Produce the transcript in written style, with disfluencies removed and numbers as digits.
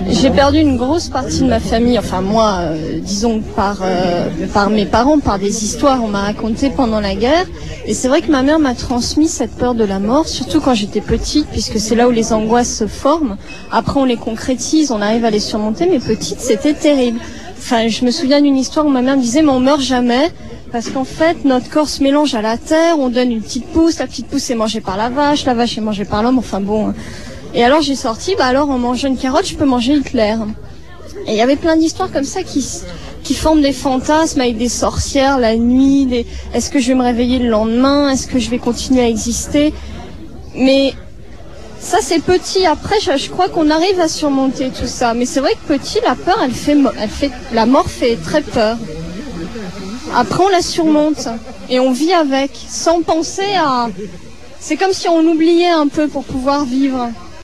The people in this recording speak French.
J'ai perdu une grosse partie de ma famille, enfin moi, disons par mes parents, par des histoires qu'on m'a racontées pendant la guerre. Et c'est vrai que ma mère m'a transmis cette peur de la mort, surtout quand j'étais petite, puisque c'est là où les angoisses se forment. Après on les concrétise, on arrive à les surmonter, mais petite c'était terrible. Enfin, je me souviens d'une histoire où ma mère me disait « mais on meurt jamais ». Parce qu'en fait, notre corps se mélange à la terre, on donne une petite pousse, la petite pousse est mangée par la vache est mangée par l'homme, enfin bon. Et alors j'ai sorti, alors en mangeant une carotte, je peux manger Hitler. Et il y avait plein d'histoires comme ça qui forment des fantasmes avec des sorcières la nuit, est-ce que je vais me réveiller le lendemain, est-ce que je vais continuer à exister. Mais ça c'est petit, après je crois qu'on arrive à surmonter tout ça. Mais c'est vrai que petit, la peur, la mort fait très peur. Après on la surmonte et on vit avec, sans penser à... C'est comme si on oubliait un peu pour pouvoir vivre.